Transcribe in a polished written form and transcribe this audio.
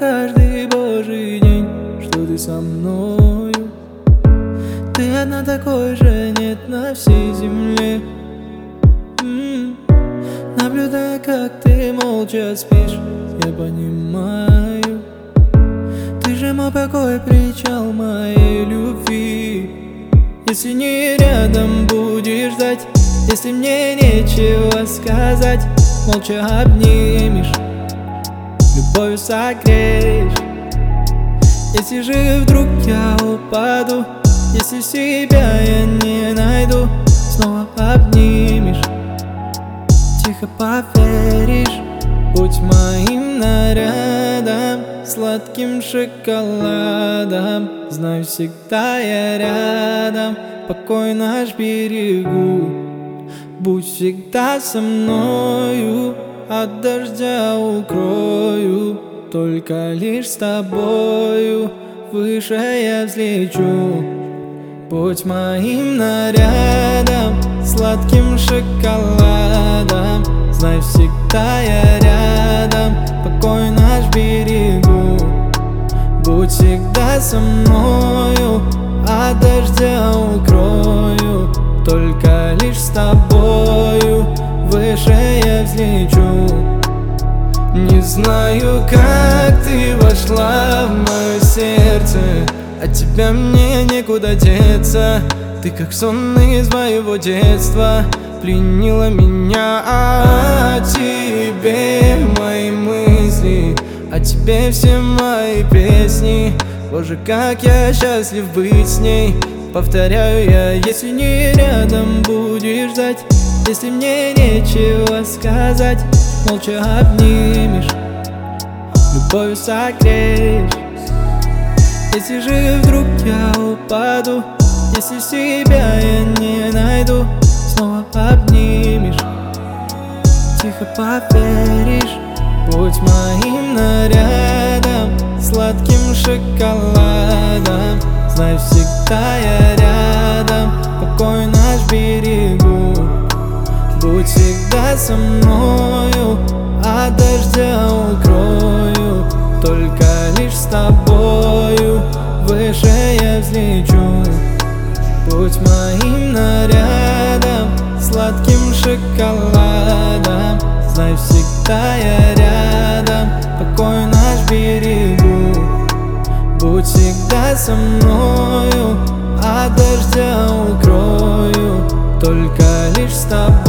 каждый божий день, что ты со мною. Ты одна, такой же нет на всей земле. Наблюдая, как ты молча спишь, я понимаю, ты же мой покой, причал моей любви. Если не рядом будешь ждать, если мне нечего сказать, молча обнимешь, любовью согреешь. Если же вдруг я упаду, если себя я не найду, снова обнимешь, тихо поверишь. Будь моим нарядом, сладким шоколадом, знаю, всегда я рядом, покой наш берегу. Будь всегда со мною, от дождя укрою, только лишь с тобою выше я взлечу. Будь моим нарядом, сладким шоколадом, знай, всегда я рядом, покой наш берегу. Будь всегда со мною, от дождя укрою, только лишь с тобою выше я взлечу. Не знаю, как ты вошла в мое сердце, от тебя мне некуда деться. Ты как сон из моего детства, пленила меня. О тебе мои мысли, о тебе все мои песни. Боже, как я счастлив быть с ней. Повторяю я, если не рядом будешь ждать, если мне нечего сказать, молча обнимешь, любовью согреешь. Если же вдруг я упаду, если себя я не найду, снова обнимешь, тихо поверишь. Будь моим нарядом, сладким шоколадом, знай, всегда я рядом, покой наш берегу. Будь всегда со мною, от дождя укрою, только лишь с тобою выше я взлечу. Будь моим нарядом, сладким шоколадом, знай, всегда я рядом, покой наш берегу. Будь всегда со мною, от дождя укрою, только лишь с тобой